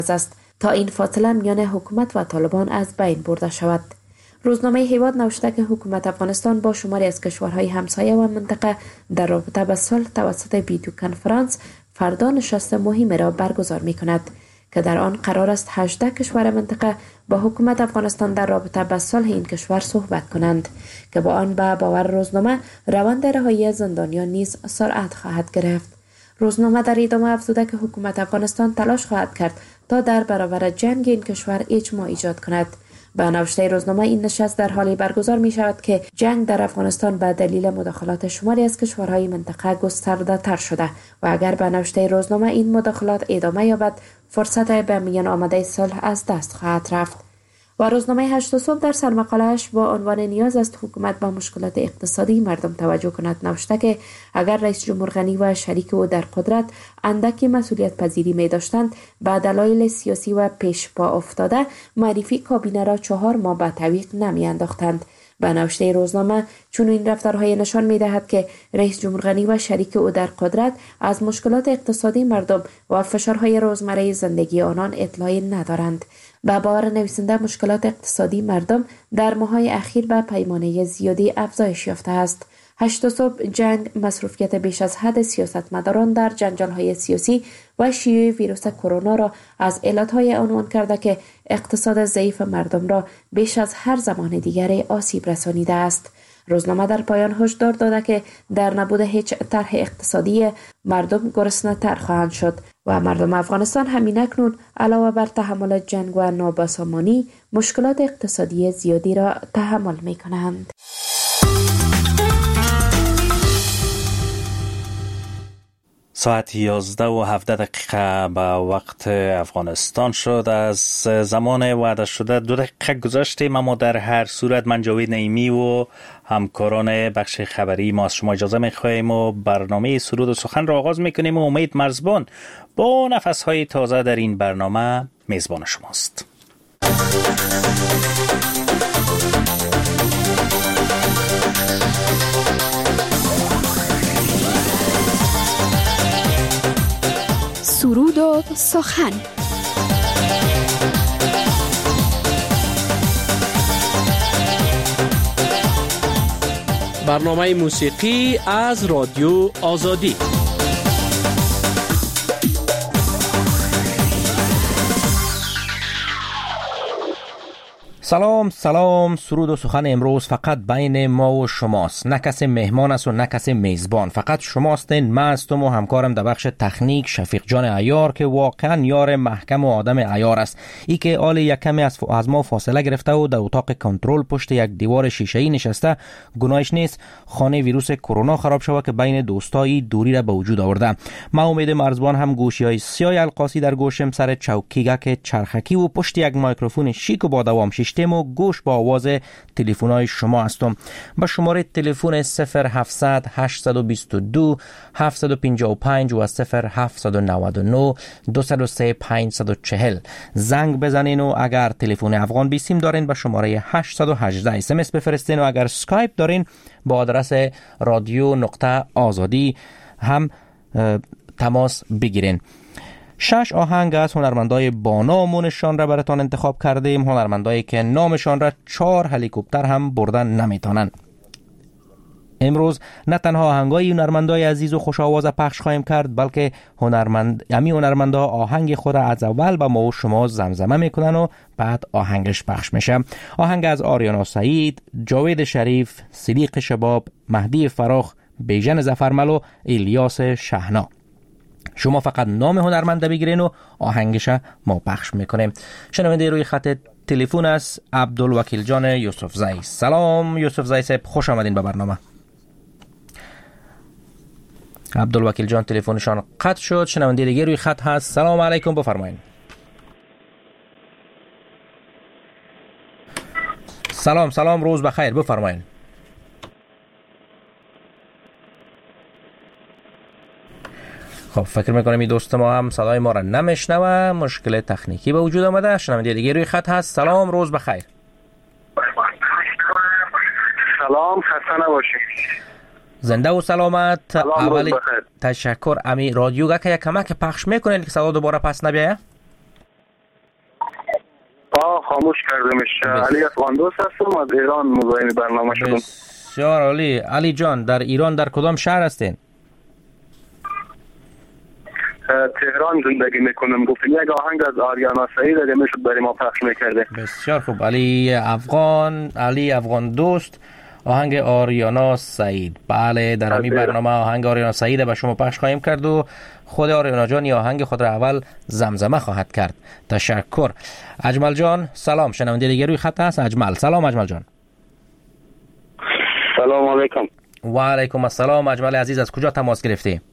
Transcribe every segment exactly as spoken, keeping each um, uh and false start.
است تا این فاصله میان حکومت و طالبان از بین برده شود. روزنامه هیواد نوشته که حکومت افغانستان با شماری از کشورهای همسایه و منطقه در رابطه با صلح توسط ویدیو کنفرانس فردا نشست مهمی را برگزار می کند که در آن قرار است هجده کشور منطقه با حکومت افغانستان در رابطه با صلح این کشور صحبت کنند که با آن به باور روزنامه روند رهایی زندانیان نیز سرعت خواهد گرفت. روزنامه در ادامه افزوده که حکومت افغانستان تلاش خواهد کرد تا در برابر جنگ این کشور اجماع ایجاد کند. به نوشته روزنامه این نشست در حالی برگزار می شود که جنگ در افغانستان به دلیل مداخلات شماری از کشورهای منطقه گسترده تر شده و اگر به نوشته روزنامه این مداخلات ادامه یابد فرصت به میان آمده صلح از دست خواهد رفت. و روزنامه هشت صبح در سرمقاله‌اش با عنوان نیاز است حکومت به مشکلات اقتصادی مردم توجه کند نوشته که اگر رئیس جمهور غنی و شریک او در قدرت اندکی مسئولیت پذیری می داشتند به دلایل سیاسی و پیش پا افتاده معرفی کابینه را چهار ماه به تعویق نمی انداختند. به نوشته روزنامه چون این رفتارهای نشان می دهد که رئیس جمهور غنی و شریک او در قدرت از مشکلات اقتصادی مردم و فشارهای روزمره زندگی آنان اطلاعی ندارند. به باور نویسنده مشکلات اقتصادی مردم در ماه‌های اخیر به پیمانه زیادی افزایش یافته است. هشت صبح جنگ، مصروفیت بیش از حد سیاستمداران در جنجال‌های سیاسی و شیوع ویروس کرونا را از علتهای عنوان کرده که اقتصاد ضعیف مردم را بیش از هر زمان دیگری آسیب رسانیده است. روزنامه در پایان هشدار داده که در نبود هیچ طرح اقتصادی مردم گرسنه‌تر خواهند شد و مردم افغانستان همین اکنون علاوه بر تحمل جنگ و نابسامانی مشکلات اقتصادی زیادی را تحمل می کنند. ساعت یازده و هفده دقیقه به وقت افغانستان شد. از زمان وعده شده دو دقیقه گذشته، اما در هر صورت من جاوید نعیمی و همکاران بخش خبری ما از شما اجازه می‌خواهیم و برنامه سرود و سخن را آغاز می‌کنیم و امید مرزبان با نفس‌های تازه در این برنامه میزبان شماست. سرود و سخن. برنامه موسیقی از رادیو آزادی. سلام سلام. سرود و سخن امروز فقط بین ما و شماست. نه کسی مهمان است و نه کسی میزبان. فقط شماستین. من هستم و همکارم در بخش تکنیک شفیق جان عیار که واقعا یار محکم و آدم عیار است. ای که آل یک کمی از, از ما فاصله گرفته و در اتاق کنترل پشت یک دیوار شیشه‌ای نشسته. گناهش نیست خانه ویروس کرونا خراب شود که بین دوستایی دوری را به وجود آورده. من امید مرزبان هم گوشی‌های سیاه القاسی در گوشم سر چوکیگک چرخکی و پشت یک میکروفون شیک و با دوام شیشته و گوش با آواز تلفن‌های شما هستم. با شماره تلفن صفر هفتصد هشتصد و بیست و دو هفتصد و پنجاه و پنج و صفر هفتصد و نود و نه دویست و سه پانصد و چهل زنگ بزنین و اگر تلفن افغان بیسیم دارین با شماره هشتصد و هجده اس ام اس بفرستین و اگر اسکایپ دارین با آدرس رادیو نقطه آزادی هم تماس بگیرین. شش آهنگ از هنرمندای با نام و نشان را براتان انتخاب کردیم. هنرمندایی که نامشان را چهار هلیکوپتر هم بردن نمیتونن. امروز نه تنها آهنگای هنرمندای عزیز و خوش آواز پخش خواهیم کرد، بلکه هنرمند امی هنرمندا آهنگ خود را از اول با ما و شما زمزمه میکنن و بعد آهنگش پخش میشه. آهنگ از آریانا سعید، جاوید شریف، صدیق شباب، مهدی فراخ، بیژن ظفرمل و الیاس شهنا. شما فقط نام هنرمنده بگیرین و آهنگش ما پخش میکنیم. شنونده روی خط تلفن است عبدالوکیل جان یوسف زئی. سلام یوسف زئی صاحب، خوش آمدین به برنامه. عبدالوکیل جان تلفنشان قطع شد. شنونده دیگه روی خط هست. سلام علیکم، بفرمایید. سلام سلام، روز بخیر، بفرمایید. خب فکر میکنم این دوست ما هم صدای ما را نمیشنوه، مشکل تکنیکی به وجود آمده. شنونده دیگه روی خط هست. سلام، روز بخیر. سلام، خسته نباشید. زنده و سلامت. اولی تشکر. امی رادیو گه که یک کمک پخش میکنین که صدا دوباره پس نبیه؟ آه خاموش کردمش. علی افغان دوست هستم، از ایران مزاحم برنامه شدم. بسیار عالی. علی جان، در ایران در کدام شهر هستین؟ تهران زندگی میکنم. گفتیم یک آهنگ از آریانا سعید اگه میشد برای ما پخش میکرده. بسیار خوب. علی افغان، علی افغان دوست، آهنگ آریانا سعید. بله، در همین برنامه آهنگ آریانا سعید به شما پخش خواهیم کرد و خود آریانا جان یا آهنگ خود را اول زمزمه خواهد کرد. تشکر. اجمل جان سلام. شنونده دیگه روی خط هست. اجمل سلام. اجمل جان سلام علیکم. و علیکم السلام. اجمل عزیز، از کجا تماس گرفتی؟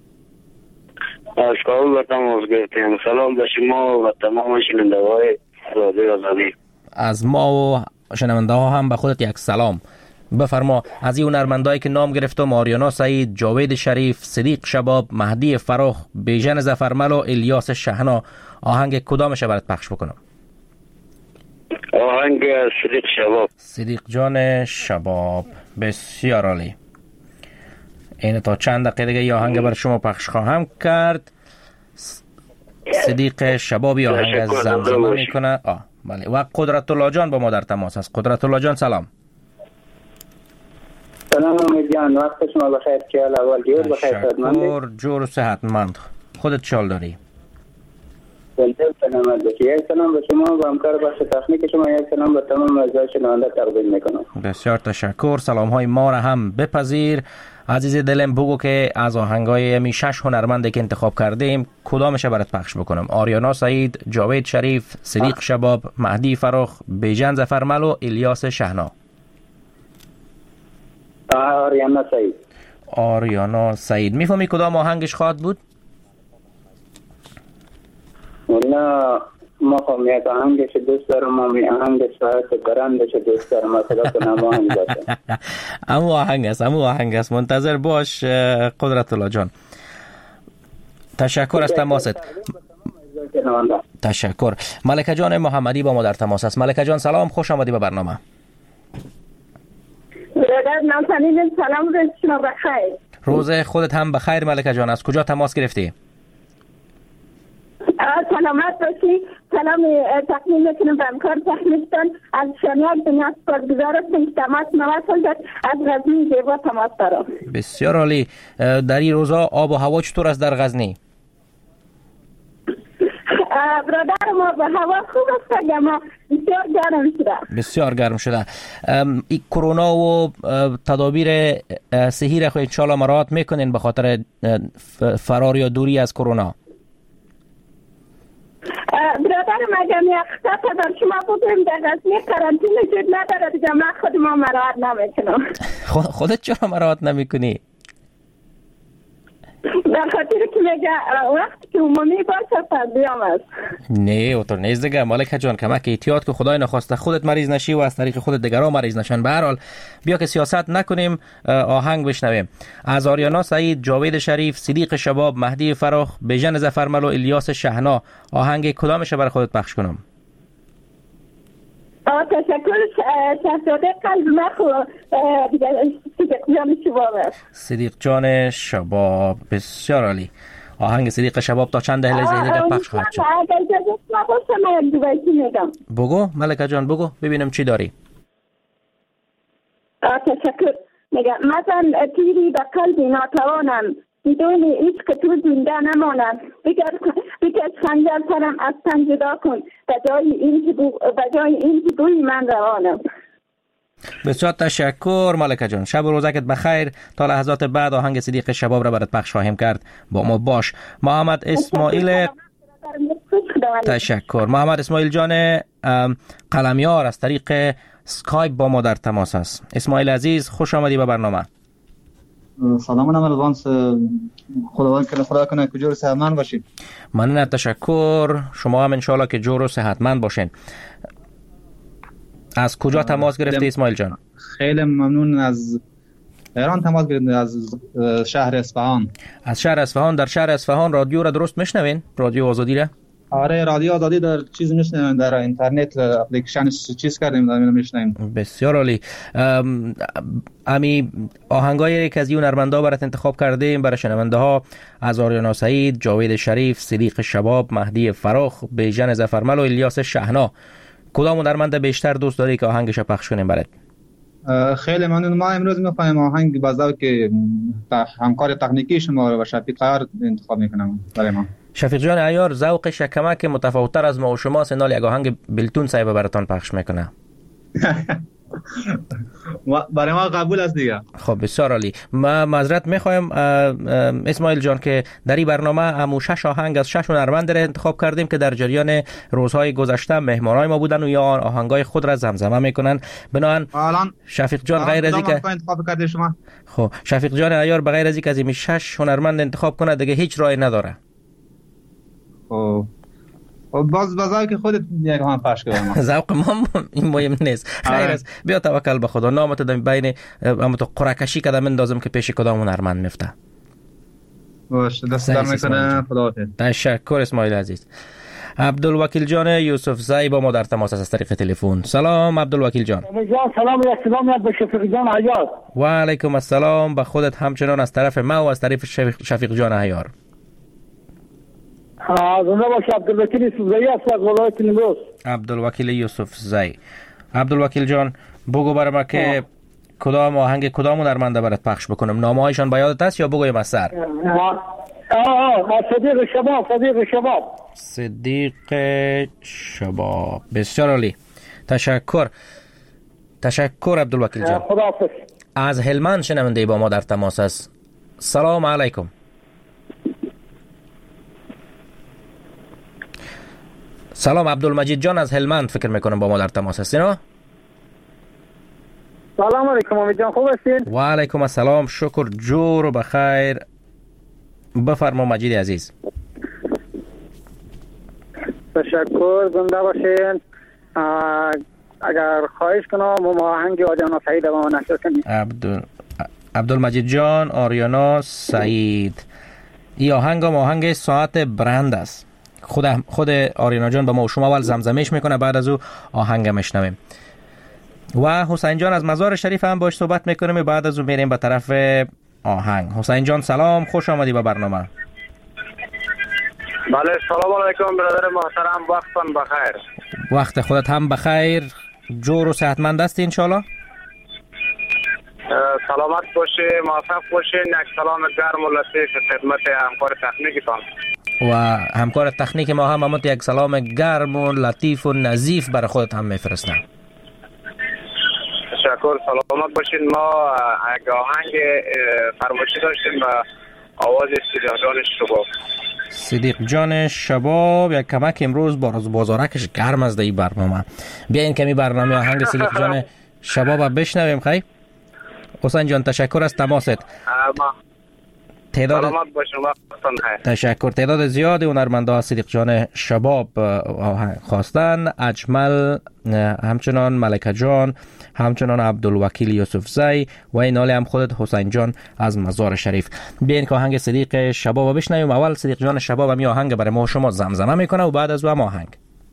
از کابل تماس گرفتیم. سلام به شما و تمام شنونده‌های رادیو آزادی. از ما و شنونده ها هم به خودت یک سلام. بفرما، از این هنرمندایی که نام گرفتم، آریانا سعید، جاوید شریف، صدیق شباب، مهدی فراخ، بیژن ظفرمل و الیاس شهنا، آهنگ کدامش برات پخش بکنم؟ آهنگ صدیق شباب. صدیق جان شباب. بسیار عالی. این تا چند دقیقه دیگه یا آهنگ برای شما پخش خواهم کرد. صدیق شبابی آهنگ از زمزمه میکنه. آه بله. و قدرت الله جان با ما در تماس است. قدرت الله جان سلام. سلام امید جان، وقت شما بخیر. چهل اول جور بخیر. تشکر. جور و صحتمند. خودت چال داری؟ بلده سلامت باشی. یک سلام به شما و همکار بخش تکنیک شما، یک سلام به تمام اعضای شنونده تقدیم میکنم. بسیار تشکر. سلام های ما را هم بپذیر. عزیز دلم بگو که از آهنگای می شش هنرمندی که انتخاب کردیم کدامش برات پخش بکنم؟ آریانا سعید، جاوید شریف، صدیق شباب، مهدی فراخ، بیژن ظفرمل و الیاس شهنا. آریانا سعید. آریانا سعید. میفهمی کدام آهنگش خواهد بود؟ نه، ما خواهم یک آهنگش دوست دارم. ما می آهنگش ساعت برندش دوست دارم. مثلا کنم آهنگ باشه. امو آهنگ است. امو آهنگ است. منتظر باش قدرت الله جان. تشکر از تماست. تشکر. ملکه جان محمدی با ما در تماس است. ملکه جان سلام، خوش آمدی به برنامه. برادر نازنین سلام، روز شما بخیر. روز خودت هم بخیر ملکه جان. از کجا تماس گرفتی؟ سلامت باشی. سلام تقدیم میکنم به همکار تکنیکتان. از شما دنیا سپاسگزار هستم که تماس نوصل داد. از غزنی زیبا تماس دارم. بسیار عالی. در این روزا آب و هوا چطور است در غزنی؟ برادر ما به هوا خوب است، اما بسیار گرم شده. بسیار گرم شده. این کرونا و تدابیر صحی را خود انشاءالله مراعات میکنین به خاطر فرار یا دوری از کرونا؟ برادرم اگر میخطا در شما بودیم در غزنی قرنطینه جد نداره دیگه، من خود ما مراعات نمیکنم. خودت چرا مراعات نمیکنی؟ در خاطر که میگه وقتی که عمومی باشه پس بیام است. نه اوتر نیست دیگه مالک جان، کمک احتیاط که خدای نخواسته خودت مریض نشی و از طریق خودت دیگران مریض نشن. به هر حال بیا که سیاست نکنیم، آهنگ بشنویم از آریانا سعید، جاوید شریف، صدیق شباب، مهدی فراخ، بیژن ظفرمل و الیاس شهنا. آهنگ کدامش برای خودت پخش کنم؟ آه تشکر. شهزاده قلب مخو صدیق جان شباب. صدیق جان شباب. بسیار عالی. آهنگ صدیق شباب تا چند دقیقه دیگه پخش خواهد شد. اگر اجازه باشه من یک دوباره میگم. بگو ملکه جان، بگو ببینم چی داری. آه تشکر. میگم مثلا تیری به قلب ناتوانم، بدون ایش که تو زنده نمانم. بگر خنجر سرم از تن جدا کن، بجای این که بوی من روانم. بسیار تشکر ملکه جان. شب و روزکت بخیر. تا لحظات بعد آهنگ صدیق شباب را برات پخش خواهیم کرد. با ما باش. محمد اسماعیل. تشکر. محمد اسماعیل جان قلمیار از طریق سکایپ با ما در تماس است. اسماعیل عزیز خوش آمدی به برنامه. سلام علیکم. خداوند کنه خدا کنه که جور و صحتمند باشین. ممنون. تشکر. شما هم انشالله که جور و صحتمند باشین. از کجا تماس گرفتی اسماعیل جان؟ خیلی ممنون. از ایران تماس گرفتم، از شهر اصفهان. از شهر اصفهان. در شهر اصفهان رادیو را درست میشنوین؟ رادیو آزادی را؟ آره رادیو آزادی در چیز میشنویم، در اینترنت اپلیکیشن چیز کردیم در میشنویم. بسیار عالی. امی آهنگایی که از این هنرمندا برات انتخاب کردیم برای شنونده ها از آریانا سعید، جاوید شریف، صدیق شباب، مهدی فراخ، بیژن ظفرمل و الیاس شهنا. کدام هنرمند بیشتر دوست داری که آهنگش پخش کنیم برات؟ خیلی ممنون. ما امروز میخوایم آهنگ با ذوق همکار تکنیکی شما و شفیق عیار انتخاب میکنم برای ما. شفیق جان عیار ذوقش کمک متفاوت‌تر از ما و شما سنال یک آهنگ بلتون صاحب براتون پخش میکنه. برای ما قبول است دیگه. خب بسیار عالی. ما معذرت میخوایم اسماعیل جان که در این برنامه همو شش آهنگ از شش هنرمند را انتخاب کردیم که در جریان روزهای گذشته مهمانای ما بودن و یا آهنگای خود را زمزمه میکنن. بنابراین شفیق جان غیر از اینکه انتخاب کردید شما، خب شفیق جان عیار بغیر از اینکه از این شش هنرمند انتخاب کنه دیگه هیچ راهی نداره. خب باز بازار که خودت یک هم پخش کنم. ذوق ما این مهم نیست. خیر است. بیا توکل به خدا. نامت دم بین اما تو قرعه‌کشی کردم اندازم که پیش کدام هنرمند میفته. باشه دست در میکنه. خداحافظ. تشکر اسماعیل عزیز. عبدالوکیل جان یوسف زئی با ما در تماس است از طریق تلفن. سلام عبدالوکیل جان. سلام و سلام به شفیق جان عیار. و علیکم السلام به خودت همچنان از طرف ما و از طرف شفیق جان عیار. زنده باش. عبدالوکیل یوسف زئی است از ولایت نیمروز. عبدالوکیل یوسف زئی. عبدالوکیل جان بگو برای ما که کدام آهنگ کدام هنرمنده برات پخش بکنم؟ نامه‌هایشان به یادت است یا بگویم از سر؟ آه صدیق شباب. صدیق شباب. صدیق شباب. بسیار عالی. تشکر. تشکر عبدالوکیل جان. خداحافظ. از هلمند شنونده با ما در تماس است. سلام علیکم. سلام عبدالمجید جان از هلمند فکر میکنم با ما در تماس هستین. ها سلام علیکم امید جان، خوب هستین؟ و علیکم السلام، شکر جور و بخیر. بفرما مجید عزیز. تشکر. زنده باشین. اگر خواهش کنم ما آهنگ آریانا سعید با ما نشر کنید. عبدال عبدالمجید جان آریانا سعید. این آهنگ هم آهنگ ساعت برند است. خود خود آریانا جان با ما و شما اول زمزمهش میکنه، بعد از او آهنگ میشنویم. و حسین جان از مزار شریف هم باش صحبت میکنیم، بعد از او میریم به طرف آهنگ. حسین جان سلام، خوش آمدی به برنامه. بله سلام علیکم برادر محترم، وقتتان بخیر. وقت خودت هم بخیر، جور و صحتمند هستی انشالله؟ سلامت باشه، موفق باشه. یک سلام گرم و لطیف خدمت همکار تکنیکتان و همکار تکنیک ما هم همت یک سلام گرم و لطیف و نظیف برای خودت هم میفرستم. تشکر. سلامت باشین. ما یک آهنگ فرمایشی داشتیم به آواز صدیق جان شباب. صدیق جان شباب یک کمک امروز باز بازارکش گرم از دی برنامه. بیاین کمی برنامه آهنگ صدیق جان شباب بشنویم. خیلی حسین جان تشکر از تماست. تعداد سلامت باشین، وقتتان بخیر. تشکر. تعداد زیادی هنرمندا صدیق جان شباب خواستن. اجمل، همچنان ملکه جان، همچنان عبدالوکیل یوسف زئی و این حالی هم خودت حسین جان از مزار شریف. بیاین که آهنگ صدیق شباب بشنویم. اول صدیق جان شباب هم آهنگ برای ما شما زمزمه میکنه و بعد از او هم آهنگ.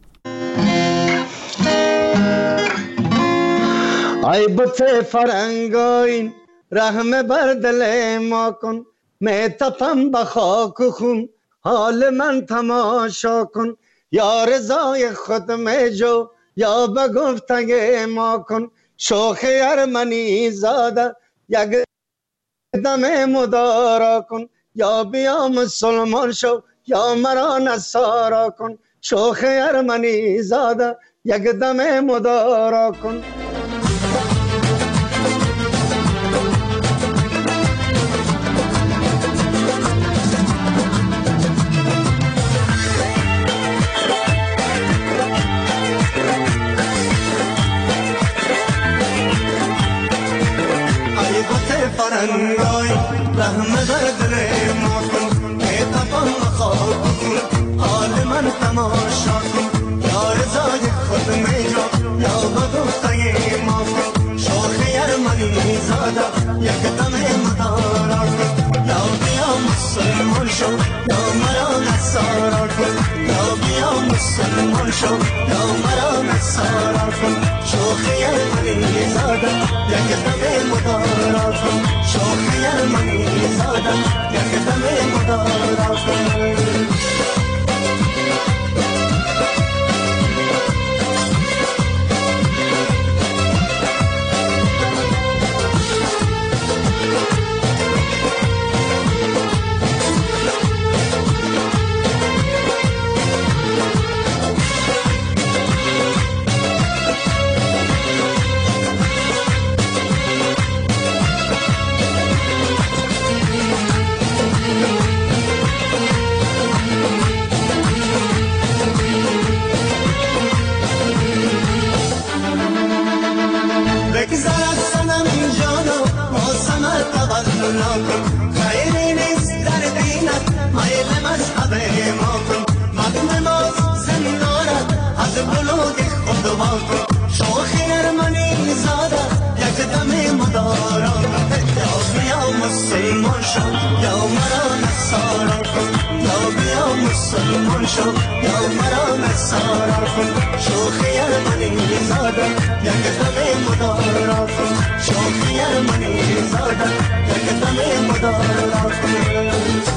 ای بت فرنگاین رحم بر دل ما کن، می تپم به خاک و خون حال من تماشا کن. یا رضای خود می جو یا به گفتگی ما کن. شوخ ارمنی زاده یک دم مدارا کن. یا بیا مسلمان شو یا مرا نصارا کن. شوخ ارمنی زاده یک دم مدارا کن. فرنگای رحم بر دل ما کن، که تپم خواب کن حال من تماشا کن. یا رضای خود می جو یا به گفتگی ما کن. شوخ ارمنی زاده یک دم مدارا کن. یا بیا مسلمان شو یا مرا نصارا کن. یا بیا مسلمان شو یا مرا نصارا کن. شوخ ارمنی زاده یک دم مدارا کن. شوخ ارمنی زاده یک دم مدارا کن. بلوغ خود واکن شوخی ارمنی زاده یک دم مدارا یا بیا مسلمان شو یا مرا نصارا کن یا بیا مسلمان شو یا مرا نصارا کن شوخی ارمنی زاده یک دم مدارا کن شوخی ارمنی زاده یک دم مدارا کن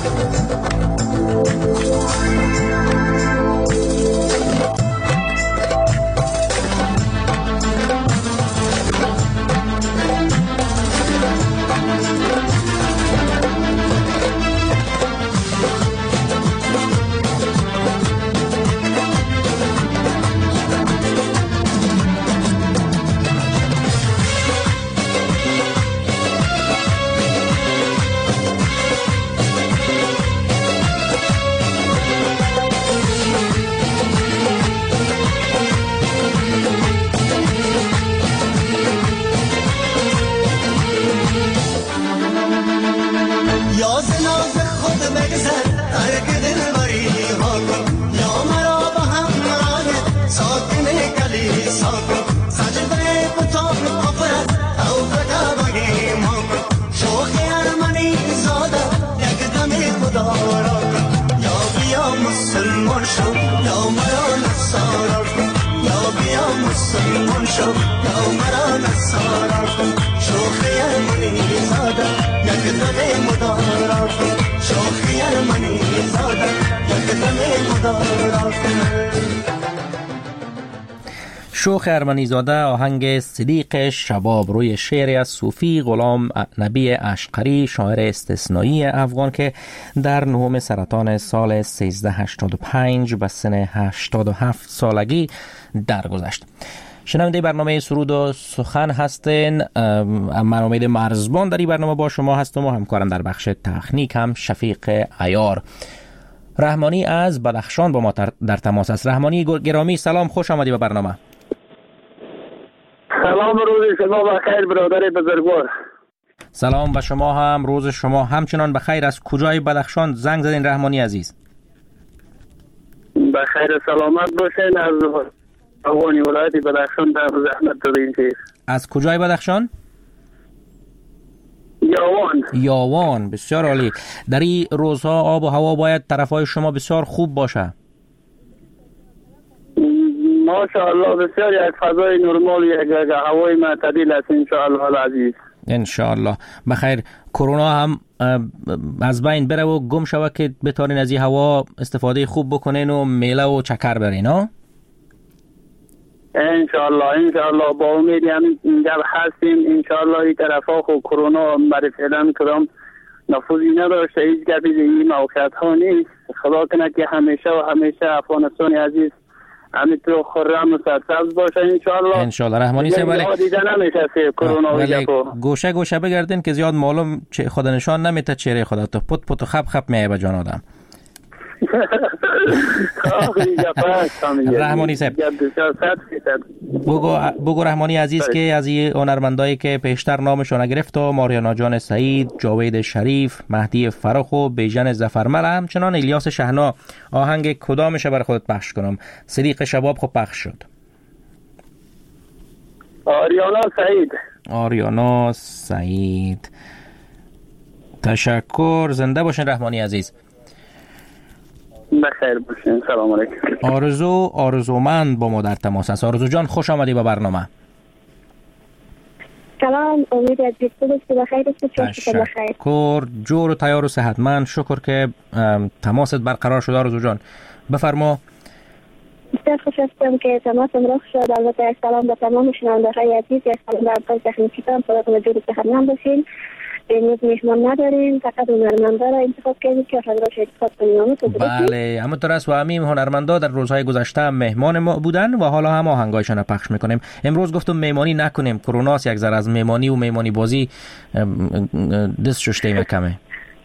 شوخ ارمنی زاده آهنگ صدیق شباب روی شعری از صوفی غلام نبی اشقری شاعر استثنایی افغان که در نهم سرطان سال سیزده هشتاد و پنج به سن هشتاد و هفت سالگی درگذشت. شنونده برنامه سرود و سخن هستین. من امید مرزبان در این برنامه با شما هستم و همکارم در بخش تکنیک هم شفیق عیار. رحمانی از بدخشان با ما در تماس است. رحمانی گرامی سلام، خوش آمدی به برنامه. سلام، روز شما بخیر برادر بزرگوار. سلام به شما هم، روز شما همچنان بخیر. از کجای بدخشان زنگ زدین رحمانی عزیز؟ بخیر سلامت باشین. از افغانی ولایت بدخشان در زحمت دادین. از کجای بدخشان؟ یاوان. یاوان، بسیار عالی. در این روزها آب و هوا باید طرفای شما بسیار خوب باشه. ماشاءالله بسیار یک فضای نرمال، یک هوای معتدل است انشاءالله العزیز. انشاءالله بخیر. کرونا هم از بین بره و گم شوه که بتارین از این هوا استفاده خوب بکنین و میله و چکر برین ها. انشاءالله انشاءالله با امید همین اینجا هستیم. انشاءالله این طرفا خود کرونا برای فعلا کدام نفوذی نداشته، هیچ گپی در این موقعیت ها نیست. خدا کنه که همیشه و همیشه افغانستان عزیز همینطور خرم و سرسبز باشه انشاءالله. انشاءالله رحمانی صاحب. ولی دیده نمیشه کرونا ولی گوشه گوشه بگردین که زیاد معلوم خود نشان نمیته چهره خدا تو پت پت و خب خب میایه به جان آدم. رحمانی صاحب بگو بگو رحمانی عزیز که از این هنرمندایی که پیشتر نامشون نگرفت و ماریانا جان سعید، جاوید شریف، مهدی فرخ و بیژن ظفرمل، همچنان الیاس شهنا، آهنگ کدامش بر خودت پخش کنم؟ صدیق شباب خب پخش شد. آریانا سعید. آریانا سعید. تشکر. زنده باشین رحمانی عزیز. بخیر باشین. سلام علیکم. آرزو آرزومند با ما در تماس است. آرزو جان خوش آمدی به برنامه. سلام، امید از بیشتر بخیر است. تشکر. جور و تیار و صحتمند. شکر که تماست برقرار شد. آرزو جان بفرما. بسیار خوش هستم که تماسم رخ شد. البته یک سلام به تمام شنونده‌های عزیز، یک سلام به ابطال تکنیکی‌تان، خداتون جور و صحتمند باشین. امروز میهمان نداریم، فقط هنرمندا را انتخاب کردیم که حضرات انتخاب کنیم. بله، همونطور است و همین هنرمندا در روزهای گذشته مهمان ما بودن و حالا هم آهنگایشان را پخش میکنیم. امروز گفتم مهمانی نکنیم، کرونا یک ذره از مهمانی و مهمانی بازی دست ششته کمه.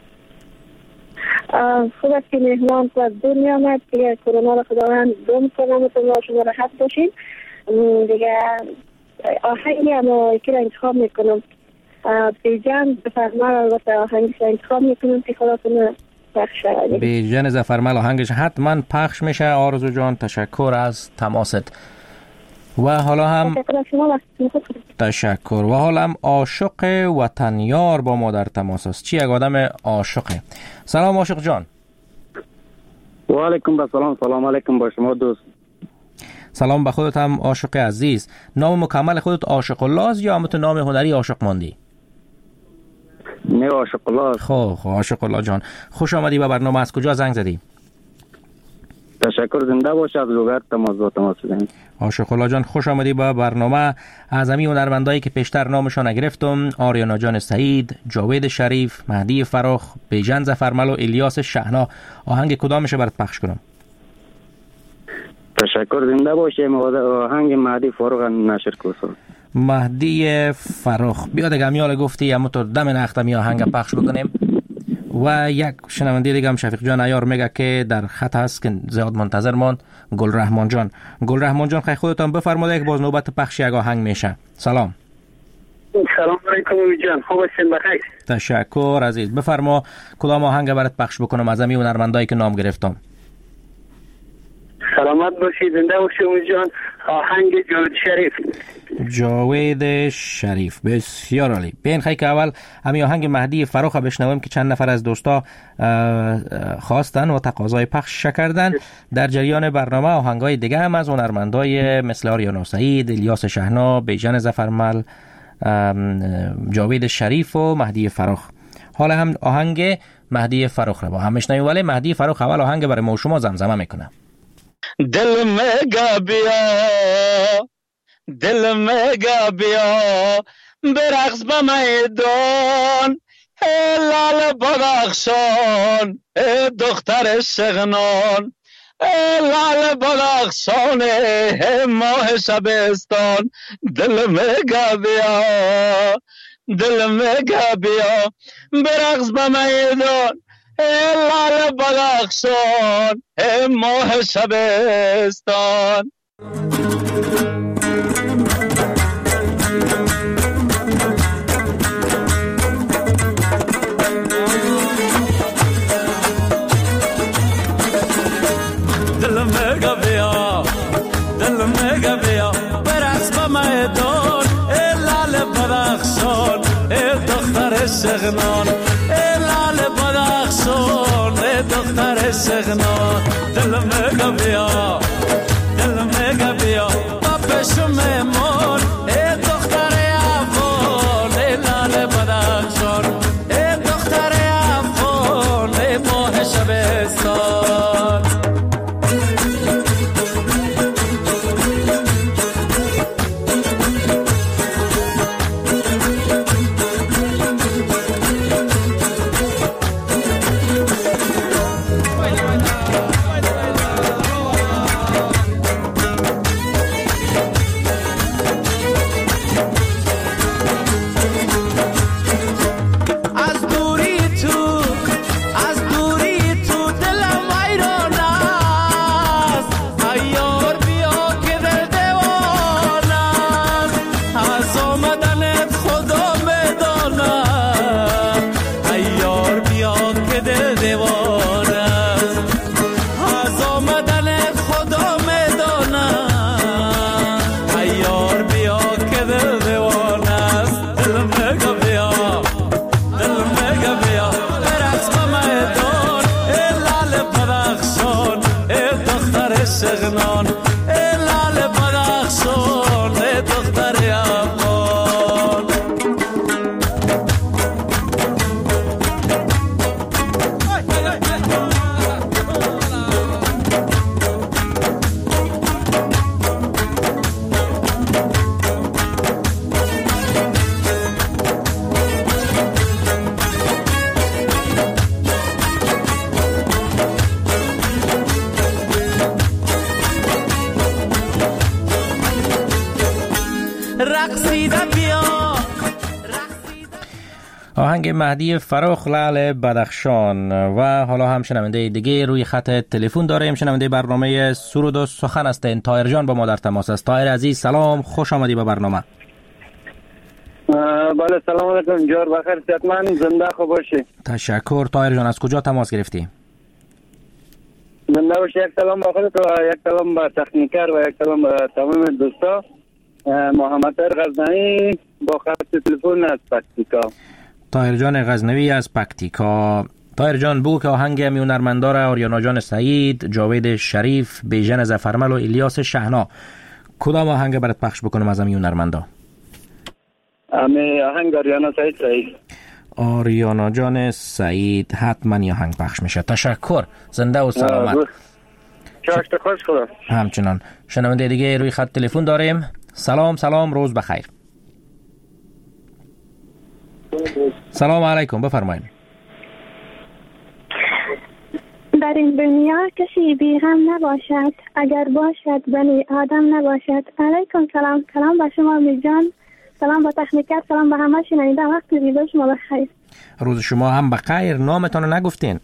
خوب است که مهمان از دور می آمد، دیگه کرونا را خداوند دم کنم و شما راحت باشین. دیگه آهنگی اما که را انتخاب میکنم بیجان بفرما، البته آهنگی را انتخاب میکنم که خداتون پخش شود. بیژن ظفرمل آهنگش حتما پخش میشه. آرزو جان تشکر از تماست. و حالا هم تشکر. و حالا هم عاشق وطنیار با ما در تماس است. چی یک آدم عاشقه. سلام عاشق جان. و علیکم السلام. سلام علیکم با شما دوست. سلام به خودت هم عاشق عزیز. نام مکمل خودت عاشق الله است یا هم تو نام هنری عاشق ماندی؟ نه عاشق الله. خب خب عاشق الله جان خوش آمدی به برنامه. از کجا زنگ زدی؟ تشکر. زنده باش. از لوگرد تماس با تماس زدیم. عاشق الله جان خوش آمدی به برنامه. از همین هنرمندایی که پیشتر نامشون نگرفتم، آریانا جان سعید، جاوید شریف، مهدی فراخ، بیژن ظفرمل و الیاس شحنا، آهنگ کدامش برات پخش کنم؟ تشکر. زنده باشیم. آهنگ مهدی فراخ نشر کوسو. مهدی فراخ بیا دیگه میال گفتی اما تو دم نختم یا آهنگ پخش بکنیم. و یک شنونده دیگه هم شفیق جان عیار میگه که در خط هست که زیاد منتظر ماند. گل رحمان جان گل رحمان جان خیلی خودتان بفرمایید که باز نوبت پخش یک آهنگ میشه. سلام. سلام علیکم جان. خوب هستین؟ بخیر. تشکر عزیز. بفرما کدام آهنگ برات پخش بکنم از همین هنرمندایی که نام گرفتم؟ سلامت باشید. زنده باشید جان. آهنگ جاوید شریف. جاوید شریف بسیار عالی. بین خیلی که اول همین آهنگ مهدی فراخ بشنویم که چند نفر از دوستا خواستن و تقاضای پخش کردن. در جریان برنامه آهنگای دیگه هم از هنرمندای مثل آریانا سعید، الیاس شحنا، بیژن ظفرمل، جاوید شریف و مهدی فراخ. حالا هم آهنگ مهدی فراخ رو با هم میشنویم. ولی مهدی فراخ اول آهنگ برای ما شما زمزمه میکنه. دل میگا بیا دل میگا بیا برقص به میدان لال بدخشان دختر شغنان لال بدخشان ماه شبستان. دل میگا بیا دل میگا بیا برقص به میدان لال بدخشان ماه شبستان. دل میگا بیا دل میگا بیا برقص به میدان لال بدخشان دختر شغنان لال بدخشان دختر شغنان. دل میگا بیا دل میگا بیا با پشم مون دختر افغان لال بدخشان دختر افغان ماه شبستان. آهنگ مهدی فراخ لعل بدخشان. و حالا هم شنونده دیگه روی خط تلفن داریم. شنونده برنامه سرود و سخن هستین. طاهر جان با ما در تماس است. طاهر عزیز سلام، خوش آمدی به برنامه. بله سلام علیکم جور بخیر صحتمند زنده خوب باشی. تشکر. طاهر جان از کجا تماس گرفتی؟ زنده باشی. یک سلام با خودت و یک سلام با تکنیکر و یک سلام با تمام دوستا. محمد طاهر غزنوی با خط تلفن از پکتیکا. طاهر جان غزنوی از پکتیکا. طاهر جان بگو که آهنگ همی هنرمندا را آریانا جان سعید، جاوید شریف، بیژن ظفرمل و الیاس شهنا کدام آهنگ برات پخش بکنم از همی هنرمندا؟ امی آهنگ آریانا سعید سعید. آریانا جان سعید حتما یه آهنگ پخش میشه. تشکر. زنده و سلامت. چاشت خوش خدا. همچنان. شنونده دیگه روی خط تلفن داریم. سلام سلام روز بخیر. سلام علیکم بفرمایید. در این دنیا کسی بی غم نباشد، اگر باشد بنی آدم نباشد. علیکم سلام. سلام با شما می جان، سلام با تکنیکر، سلام با همه شنونده. وقت زیبا شما بخیر. روز شما هم بخیر. نامتون رو نگفتین.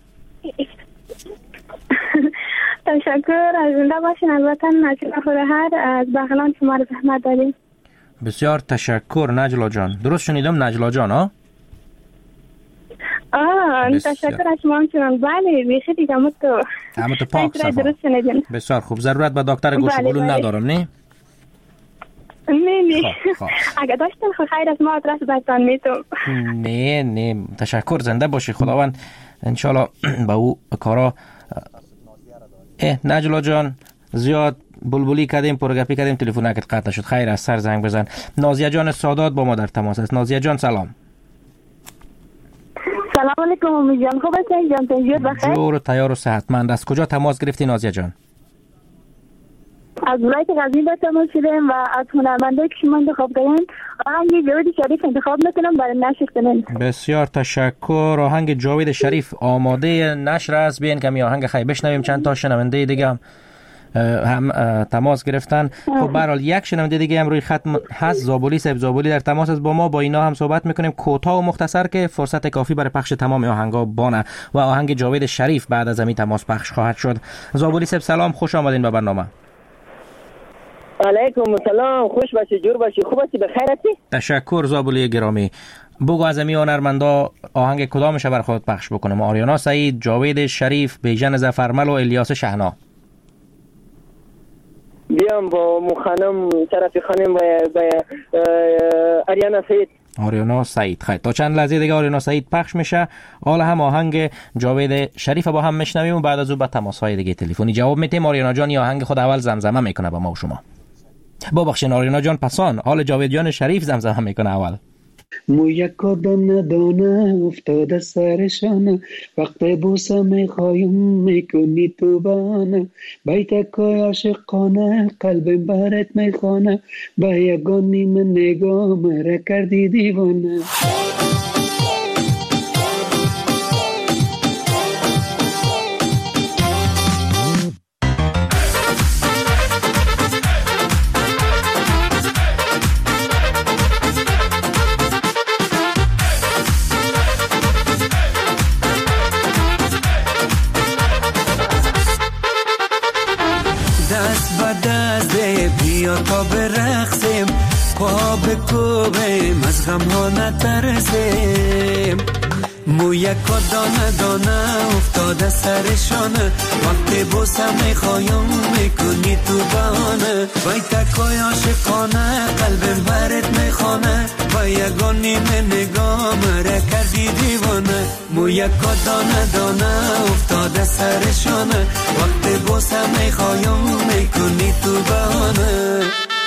تشکر. از زنده باشین. البته نجلا خورهر از بغلان شما رو زحمت داریم. بسیار تشکر نجلا جان. درست شنیدم نجلا جان ها؟ آه تشکر از شما همچنان. بله بیخی دیگه همون تو همون تو پاک صفا. درست شنیدین. بسیار خوب. ضرورت به دکتر گوش بله بلون بله. ندارم نه؟ نه نه اگه داشتن خو خیر از ما آدرس بهتان میتونم. نه نه تشکر. زنده باشی. خداوند انشالله با او کارا. اه نجلا جان زیاد بلبلی کردیم پرگپی کردیم تلفن نکرد قطع شد. خیر از سر زنگ بزن. نازیه جان سادات با ما در تماس است. نازیه جان سلام. سلام علیکم امی جان. خوب هستین جان؟ تنجور بخیر. جور و تیار و صحتمند. از کجا تماس گرفتی نازیه جان؟ از ولایت غزنی به تماس شدیم و از هنرمندایی که شما انتخاب کردین آهنگ جاوید شریف انتخاب میکنم برای نشر کنین. بسیار تشکر. آهنگ جاوید شریف آماده نشر است. بیاین که می آهنگ خیلی بشنویم. چند تا شنونده دیگه هم هم تماس گرفتن. خب به هر حال یک شنونده دیگه هم روی خط هست. زابولی صاحب زابولی در تماس است با ما. با اینا هم صحبت میکنیم کوتاه و مختصر که فرصت کافی برای پخش تمام آهنگا بانه و آهنگ جاوید شریف بعد از همین تماس پخش خواهد شد. زابولی صاحب سلام، خوش آمدین به برنامه. علیکم سلام. خوش باشی جور باشی. خوب هستی بخیر هستی؟ تشکر زابولی گرامی. بگو از همین هنرمندا آهنگ کدامش بر خودت پخش بکنم؟ آریانا سعید، جاوید شریف، بیژن ظفرمل و الیاس شهنا. بیام با مخانم طرفی خانم و آریانا سعید. آریانا سعید. خیلی تا چند لحظه دیگه آریانا سعید پخش میشه. حالا هم آهنگ جاوید شریف با هم میشنویم و بعد از اون با تماس‌های دیگه تلفنی جواب میدیم. آریانا جان یا آهنگ خود اول زمزمه میکنه با ما و شما. ببخشید آریانا جان پسان، حال جاوید جان شریف زمزمه میکنه اول. موی کدام ندانه افتاده سرشانه، وقت بوسه میخوایم میکنی تو بانه، بیت کای عاشقانه قلبم برات میخوانه، به یگان نیم نگاه مرا کردی دیوانه. تا برقصیم پا بکوبیم از غم ها نترسیم، موی که دانه دانه افتاده سرشانه، وقتی بوسه میخوایم میکنی تو بانه، وای تکای عاشقانه قلبم برات میخوانه، و یگان نیمه نگاه مرا کردی دیوانه، موی که دانه دانه افتاده سرشانه، وقتی بوسه میخوایم میکنی تو بانه.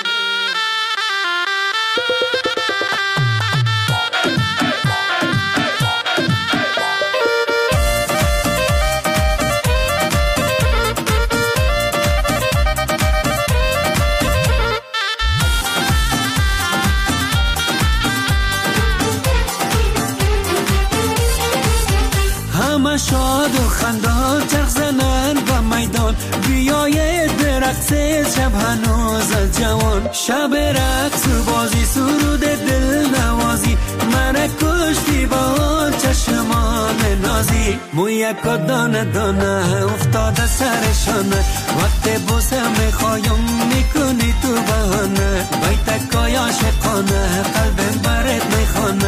شاد و خندان چرخ زنن و میدان، بیایید برقصید شب هنوز از جوان، شب رقص و بازی سرود دل نوازی، من کشتی با آن چشمان نازی، موی که دانه دانه افتاده سرشانه، وقت بوسه میخوایم میکنی تو بهانه، بیت کای عاشقانه قلبم برات میخوانه،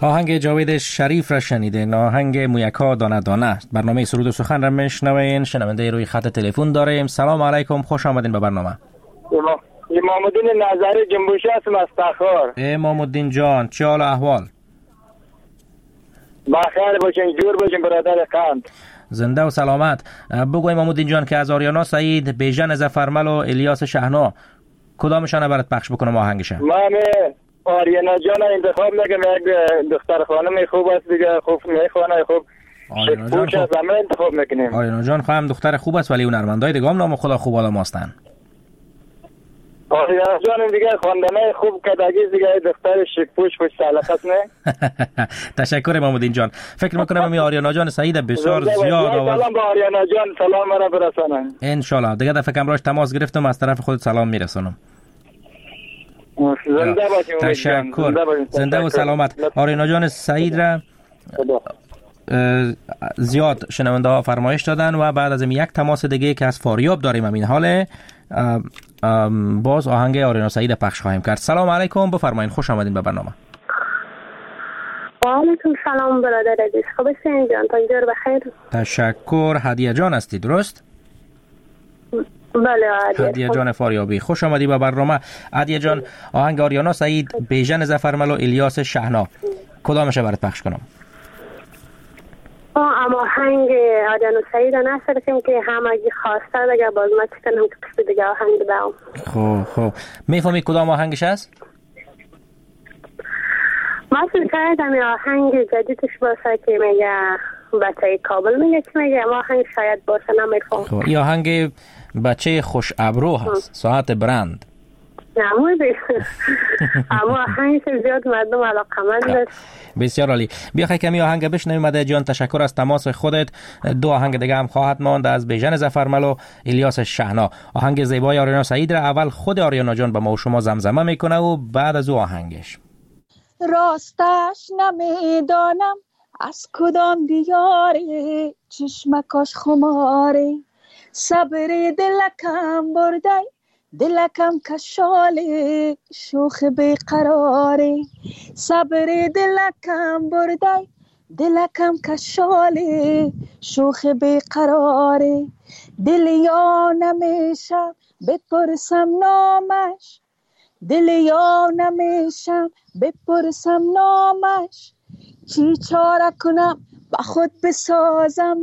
آهنگ جاوید شریف را شنیدین، آهنگ مویکا دانه دانه. برنامه سرود و سخن را میشنوین. شنونده روی خط تلفن داریم. سلام علیکم، خوش آمدین به برنامه. امام الدین نظری جنبوشی هستم از تخار. امام الدین جان، چه حال و احوال؟ بخیر باشین، جور باشین برادر قند. زنده و سلامت. بگو امام الدین جان که از آریانا سعید، بیژن ظفرمل و الیاس شهنا کدامشان برات پخش بکنم آهنگش؟ من آریانا جان انتخاب میکنم، یک دختر خانم خوب است دیگه، خوب میخوانه، خوب آریانا جان خوب. از همه انتخاب میکنیم. آریانا جان خواهم دختر خوب است ولی اون هنرمندای دیگه هم نام خدا خوب آدم هستن. آریانا جان دیگه خواندنای خوب کداگی دیگه دختر شکپوش پشت سلقت نه. تشکر امام الدین جان. فکر میکنم می آریانا جان سعید بسیار زیاد آواز. سلام به آریانا جان، سلام مرا برسانم ان شاء الله. دیگه دفعه کمراش تماس گرفتم، از طرف خود سلام میرسونم. زنده باشین. تشکر. زنده و سلامت. آریانا جان سعید را زیاد شنونده ها فرمایش دادن و بعد از این یک تماس دیگه که از فاریاب داریم همین حاله باز آهنگ آریانا سعید پخش خواهیم کرد. سلام علیکم، بفرمایید، خوش آمدین به برنامه. و علیکم سلام برادر عزیز، خوب هستین جان؟ تا اینجا بخیر. تشکر. هدیه جان هستی درست؟ بله هدیه جان فاریابی، خوش آمدی به برنامه. هدیه جان آهنگ آریانا سعید، بیژن ظفرمل و الیاس شهنا کدامش برات پخش کنم؟ اما آهنگ آریانا سعید نشدیم که همگی خواسته دیگه، باز ما چکنم که قصد دیگه آهنگ دارم. خوب خوب. میفهمی کدام آهنگش هست؟ ما فکر کردم آهنگ جدیدش باشه که میگه بچه کابل میگه که میگه ما آهنگ شاید باشه، نمیفهم. خوب. این آهنگ بچه خوش ابرو هست، ساعت برند. نموده اما آهنگش زیاد مردم علاقمند است. بسیار عالی. بیا خیلی کمی آهنگ بشنویم. مده جان تشکر از تماس خودت. دو آهنگ دیگه هم خواهد ماند از بیژن ظفرمل و الیاس شهنا. آهنگ زیبای آریانا سعید را اول خود آریانا جان به ما و شما زمزمه میکنه و بعد از او آهنگش. راستش نمیدانم از کدام دیاری چشمکاش خماری، صبر دلکم بردی دلکم کشالی شوخ بیقراری، صبر دلکم بردی دلکم کشالی شوخ بیقراری، دل یا نمیشم بپرسم نامش، دل یا نمیشم بپرسم نامش، چی چاره کنم با خود بسازم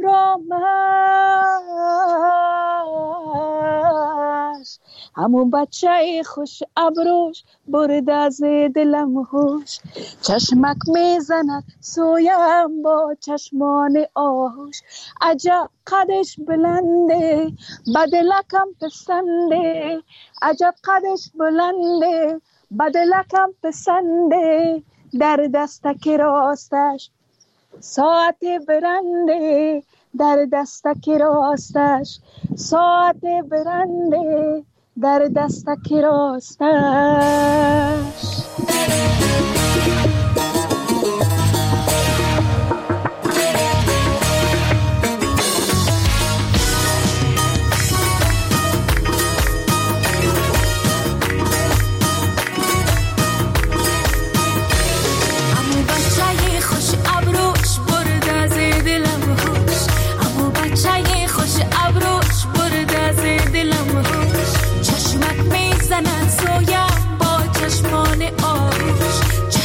رامش، همون بچه خوش ابروش برد از دلم هوش، چشمک میزند سویم با چشمان آهوش، عجب قدش بلنده بدلکم پسنده، عجب قدش بلنده بدلکم پسنده، در دستک راستش ساعت برنده، در دستک راستش ساعت برنده، در دستک راستش. چشمک میزند سویم با چشمان آروش،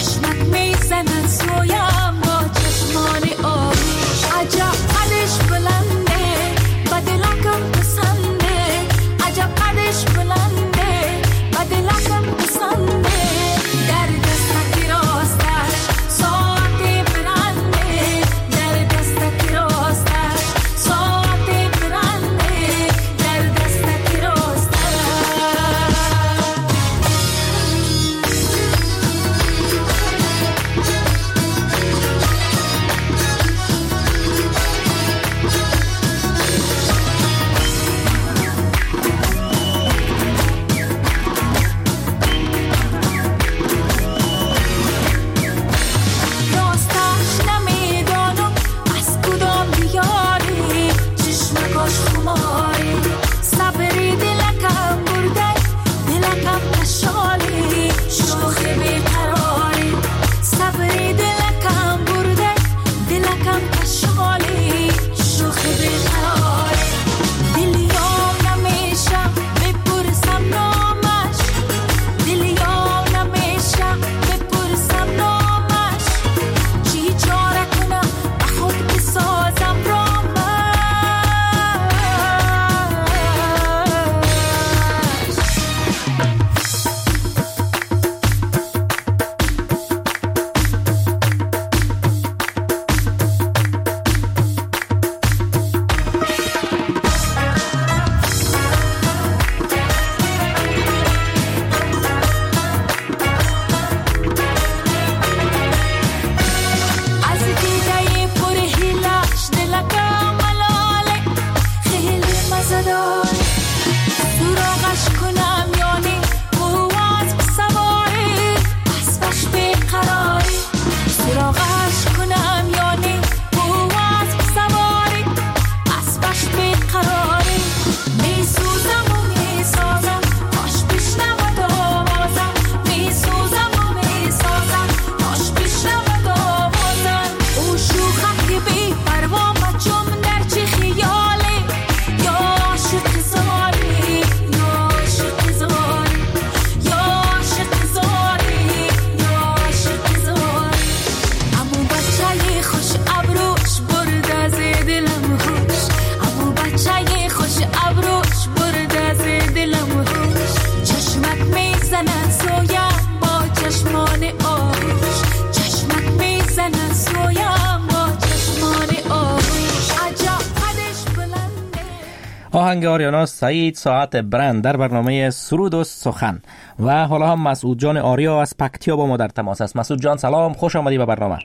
ابروش برده از دلم هوش چشمک میزنن سویم با چشمان آروش چشمک میزنن سویم با چشمان آروش عجب قدش بلنده. آهنگ آریانا سعید ساعت برند در برنامه سرود و سخن. و حالا هم مسعود جان آریا از پکتیا با ما در تماس است. مسعود جان سلام، خوش آمدی به برنامه.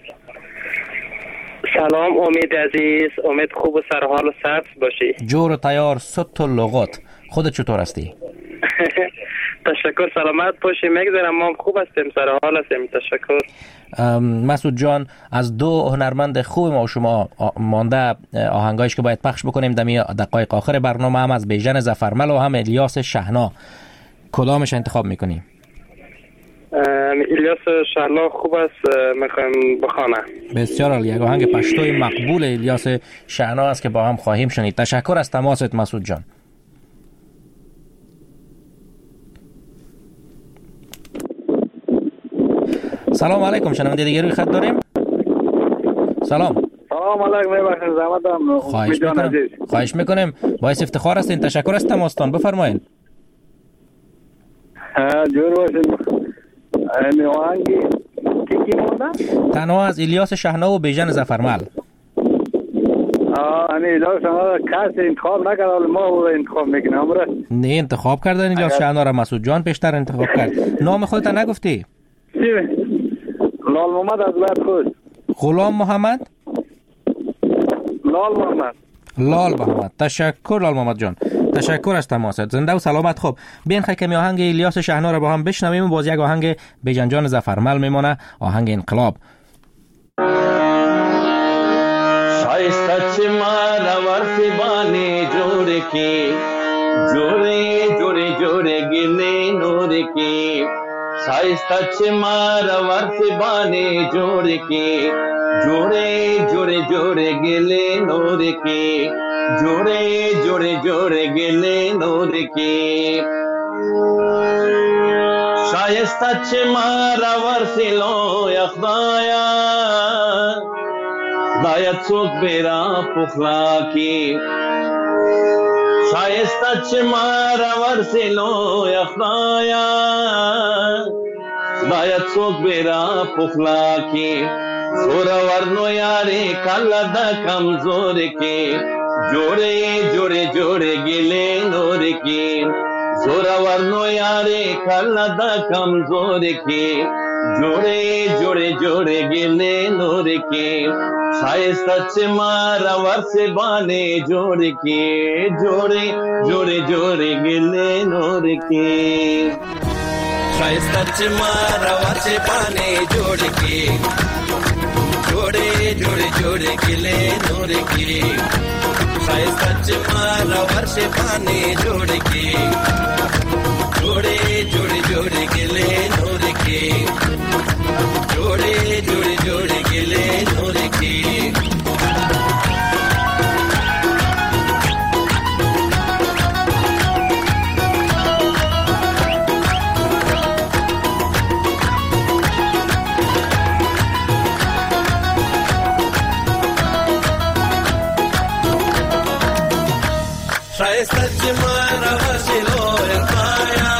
سلام امید عزیز، امید خوب و سرحال و سبز باشی. جور و تیار ست و لغات. خودت چطور هستی؟ تشکر، سلامت باشی. میگذارم ما خوب هستیم، سرحال هستیم. تشکر. مسعود جان، از دو هنرمند خوب ما و شما مانده آهنگایش که باید پخش بکنیم دمی دقایق آخر برنامه، هم از بیژن ظفرمل و هم الیاس شحنا. کدامش انتخاب میکنیم؟ الیاس شحنا خوب است، میخوایم بخوانه. بسیار عالی. یک آهنگ پشتوی مقبول الیاس شحنا است که با هم خواهیم شنید. تشکر از تماست مسعود جان. سلام علیکم، شنونده دیگه روی خط داریم. سلام. سلام علیکم، میبخشید زحمتم. خواهش میکنم. خواهش میکنم. باعث افتخار هستین. تشکر از تماستان. بفرمایید. جور باشید. این آهنگی کی کی مونده؟ تنها از الیاس شحنا و بیژن ظفرمل. آه، این الیاس شحنا کسی انتخاب نکرد، ما او انتخاب میکنیم. امروز نه انتخاب کردن الیاس شحنا را مسعود جان پیشتر انتخاب کرد. نام خودت نگفتی؟ لال محمد از بعد خود. غلام محمد؟ لال محمد. لال محمد. تشکر لال محمد جان. تشکر از تماست. زنده و سلامت. خوب بیاین خیلی کمی آهنگ الیاس شحنا را با هم بشنویم و باز یک آهنگ بیژن جان ظفرمل میمونه، آهنگ انقلاب. شایسته چه مرور فبانی جوړ کی جوړې جوړې جوړې ګلې نور کی شایسته چه مرور فبانی جوړ کی جوړې جوړې جوړې ګلې نور کی جوړې جوړې جوړې ګلې نور کی شایسته چه مرور سلو یا خدایا خدایا څوک بیرا پخلا کی شایسته چه مرور سلو یا خدایا خدایا څوک بیرا پخلا کی سور ورنو یاری کله د کمزور کی جوړې جوړې جوړې ګلې نور کی سور ورنو یاری کله د کمزور کی جوړې جوړې جوړې ګلې نور کی شایسته چې مرور سے باندې جوړ کی جوړې جوړې جوړې ګلې نور کی شایسته چې مرور سے باندې جوړ کی جوړې جوړې جوړې ګلې نور کی شایسته چې مرور سے باندې جوړ کی جوړې جوړې جوړې ګلې نور کی جوړې جوړې جوړې ګلې نور کی شایسته چې مرور سے لوی پایا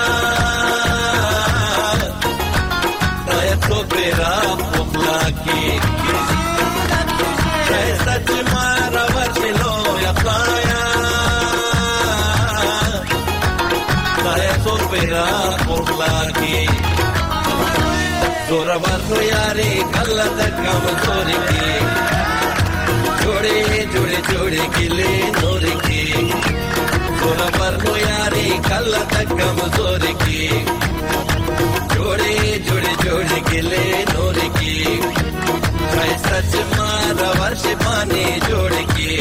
خدای څوک بیرا پخلا کی شایسته چې مرور سے لوی پایا خدای څوک بیرا پخلا کی زور ورنو یاری کله د کمزوري کی جوړې جوړې جوړې ګلې نور کی زور ورنو یاری کله د کمزوري کی جوړې جوړې جوړې ګلې نور کی شایسته چې مرور سے باندې جوړ کی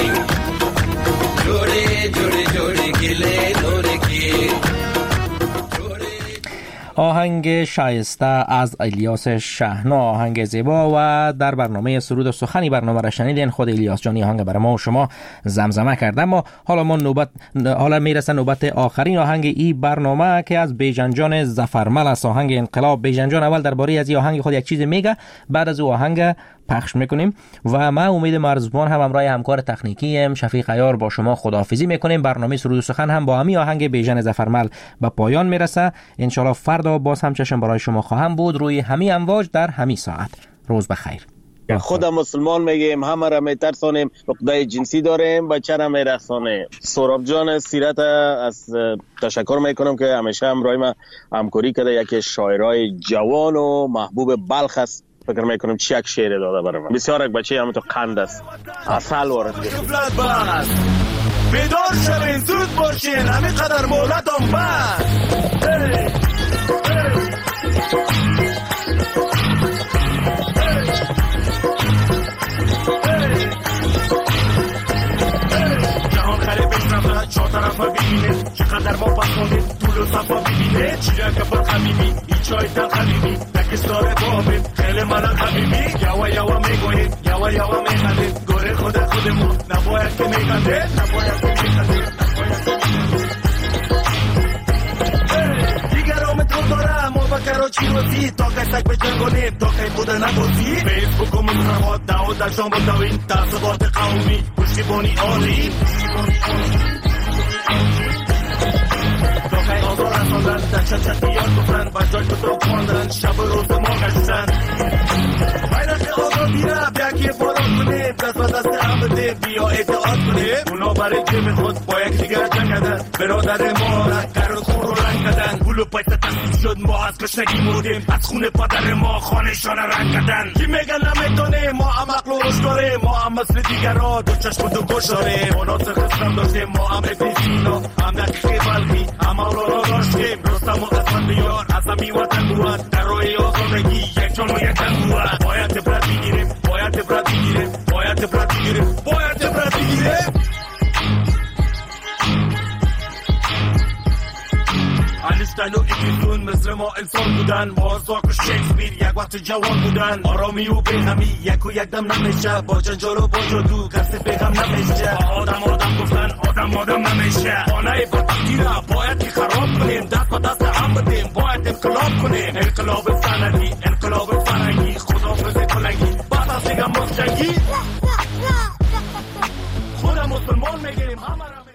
جوړې جوړې جوړې ګلې نور کی آهنگ شایسته از الیاس شحنا، آهنگ زیبا. و در برنامه سرود و سخنی برنامه را شنیدین. خود الیاس جانی آهنگ برای ما و شما زمزمه کرده. ما حالا ما نوبت حالا میرسه نوبت آخرین آهنگ این برنامه که از بیژن جان ظفرمل است، آهنگ انقلاب. بیژن جان اول درباره از این آهنگ خود یک چیز میگه، بعد از او آهنگ پخش میکنیم و ما امید مرزبان هم همراه همکار تکنیکی ام شفیق عیار با شما خداحافظی میکنیم. برنامه سرود و سخن هم با همین آهنگ بیژن ظفرمل به پایان میرسه. ان شاء الله فردا باز هم چشم برای شما خواهم بود روی همین امواج در همین ساعت. روز بخیر. خودم مسلمان میگیم، همه را میترسانیم، عقده جنسی داریم، بچه را میرخصانیم. سهراب جان سیرت از تشکر میکنم که همیشه همراه ما همکاری کرده. یکی شاعرای جوان و محبوب بلخ است. فکر میکنم چی یک شعر داده برای من. بسیار یک بچه همون تو قند است، اصل وارد بیدار شوین، زود باشین، همین قدر مولدم بس. چهار طرف ببینه چقدر ما پسونه طول و صفا ببینه چیره که پر خمیمی این چای تل خمیمی تکستاره بابه خیلی منم خمیمی یوا یوا میگوید یوا یوا میخنده گوره خود خودمون نباید که میخنده نباید که میخنده دیگرام تو دارم ما بکر و چی روزی تا کسک به جنگونیم تا که بوده نگوزی فیسبوک و مزرمات دعوت در شام بودوین تصبات قومی پشتیبانی آلی داخل آزار رساندن در چند چند بیار گفتن و جای کتاب خواندن شب و روز ما گشتن بیرق آزادی را بیا که بارا کنیم دست و دست هم بده بیا اعتعاد کنیم اونا برای جیم خود با یک دیگر جنگدن برادر ما را گر و خور و رنگ کدن گل و پایت تسلیم شد ما از کشنگی مردیم از خون پدر ما خانشان رنگ کدن کی میگن نمیتونه ما هم عقل و رشد داریم ما هم مثل دیگر را دو چشم و دو گوش داریم مناطق اسلام داشتیم ما هم ابن سینا هم دقیقی بلخی هم اولا داشتیم رستم و اسفند بیار از همی وطن بود در روی آزادگی یک جان و یک تن بود باید عبرت بگیریم باید عبرت بگیریم باید عبرت بگیریم باید عبرت بگیریم اینشتین و ایکیتون مثل ما انسان بودن مازاک و شکسپیر یک وقت جوان بودن آرامی و بیغمی یک و یک دم نمیشه با جنجال و با جادو کسی بیغم نمیشه آدم آدم گفتن آدم آدم نمیشه خانه بدبختی را باید که خراب کنیم دست با دست هم بدیم باید انقلاب کنیم انقلاب سنتی انقلاب فرنگی خدافظ کلنگی بعد از دیگه مخ جنگی خودم مسلمان میگیم همه